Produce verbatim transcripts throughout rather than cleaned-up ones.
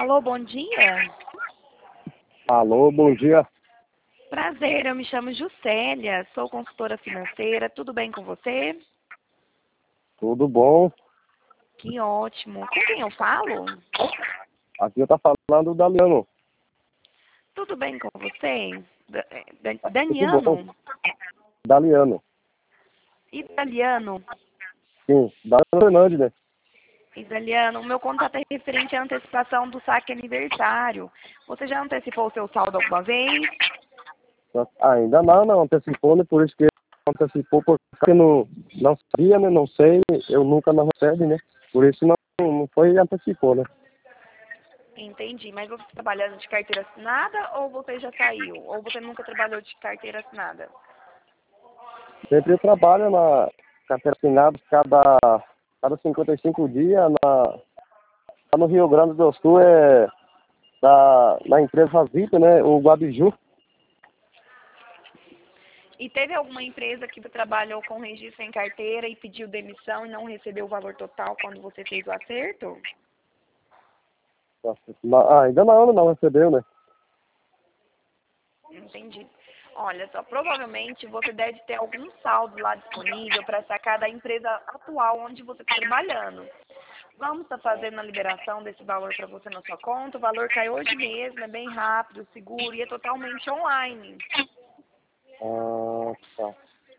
Alô, bom dia. Alô, bom dia. Prazer, eu me chamo Juscelia, sou consultora financeira. Tudo bem com você? Tudo bom? Que ótimo. Com quem eu falo? Aqui eu tá falando o Daliano. Tudo bem com você? Da- é, Da- Tudo bom? Daniano? Daliano. Italiano? Sim, Daliano Fernandes, né? Italiano, o meu contato é referente à antecipação do saque aniversário. Você já antecipou o seu saldo alguma vez? Ainda não, não antecipou, né? Por isso que antecipou, porque não, não sabia, né? Não sei, eu nunca não recebe, né? Por isso não, não foi e antecipou, né? Entendi, mas você tá trabalhando de carteira assinada ou você já saiu? Ou você nunca trabalhou de carteira assinada? Sempre eu trabalho na carteira assinada cada, cada cinquenta e cinco dias na, lá no Rio Grande do Sul, é da, na empresa Vita, né? O Guabiju. E teve alguma empresa que trabalhou com registro em carteira e pediu demissão e não recebeu o valor total quando você fez o acerto? Nossa, ah, ainda não, não recebeu, né? Entendi. Olha só, provavelmente você deve ter algum saldo lá disponível para sacar da empresa atual onde você está trabalhando. Vamos estar fazendo a liberação desse valor para você na sua conta. O valor cai hoje mesmo, é bem rápido, seguro e é totalmente online. Ah, tá.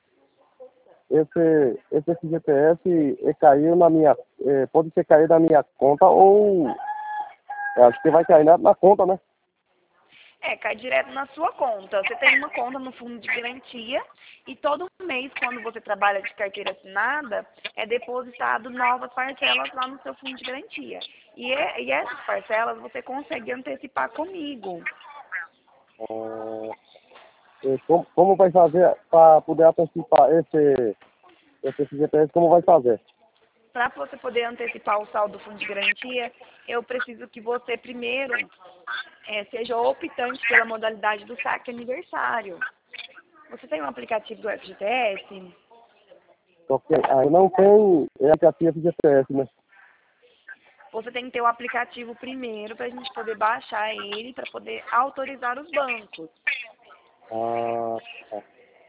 Esse, esse F G T S eh, caiu na minha. Eh, pode ser cair da minha conta ou. Eu acho que vai cair na, na conta, né? É, cai direto na sua conta. Você tem uma conta no fundo de garantia e todo mês, quando você trabalha de carteira assinada, é depositado novas parcelas lá no seu fundo de garantia. E, é- e essas parcelas você consegue antecipar comigo. Ah, eh, como, como vai fazer para poder antecipar esse, esse F G T S? Como vai fazer? Para você poder antecipar o saldo do fundo de garantia, eu preciso que você primeiro eh, seja optante pela modalidade do saque aniversário. Você tem um aplicativo do F G T S? Porque aí não tem é aplicativo F G T S, né? Você tem que ter o aplicativo primeiro para a gente poder baixar ele, para poder autorizar os bancos. Ah, tá.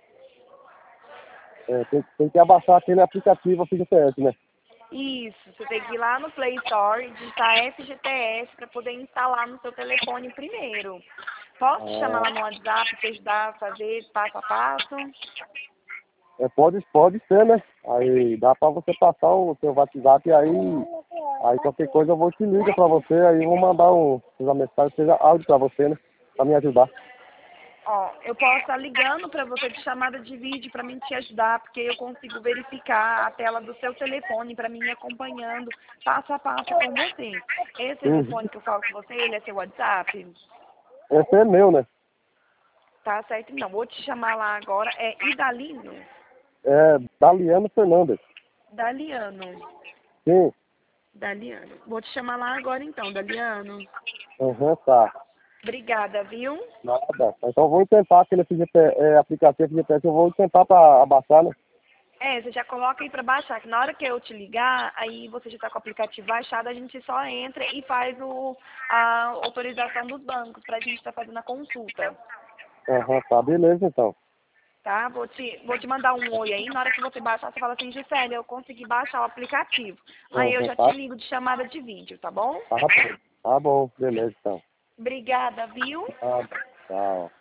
É, tem, tem que abaixar aquele aplicativo F G T S, né? Isso, você tem que ir lá no Play Store e digitar F G T S para poder instalar no seu telefone primeiro. Posso te chamar Ah, lá no WhatsApp para te ajudar a fazer passo a passo? é, pode, pode ser, né? Aí dá pra você passar o seu WhatsApp e aí, aí qualquer coisa eu vou te ligar pra você, aí eu vou mandar um, uma mensagem, seja áudio pra você, né? Pra me ajudar. Ó, eu posso estar ligando para você de chamada de vídeo para mim te ajudar, porque eu consigo verificar a tela do seu telefone para mim ir acompanhando passo a passo com você. Esse Uhum. telefone que eu falo com você, ele é seu WhatsApp? Esse é meu, né? Tá certo, então. Vou te chamar lá agora. É Idalino? É Daliano Fernandes. Daliano. Sim. Daliano. Vou te chamar lá agora então, Daliano. Uhum, tá. Obrigada, viu? Nada. Então eu vou tentar aquele F G T, é, aplicativo F G T S, eu vou tentar pra abaixar, né? É, você já coloca aí pra baixar, que na hora que eu te ligar, aí você já tá com o aplicativo baixado, a gente só entra e faz o, a autorização dos bancos pra gente estar fazendo a consulta. Uhum, tá. Beleza, então. Tá? Vou te, vou te mandar um oi aí, na hora que você baixar, você fala assim, Gisele, eu consegui baixar o aplicativo. Aí eu Uhum, já te tá. ligo de chamada de vídeo, tá bom? Tá bom. Tá bom. Beleza, então. Obrigada, viu? Tá. Tchau.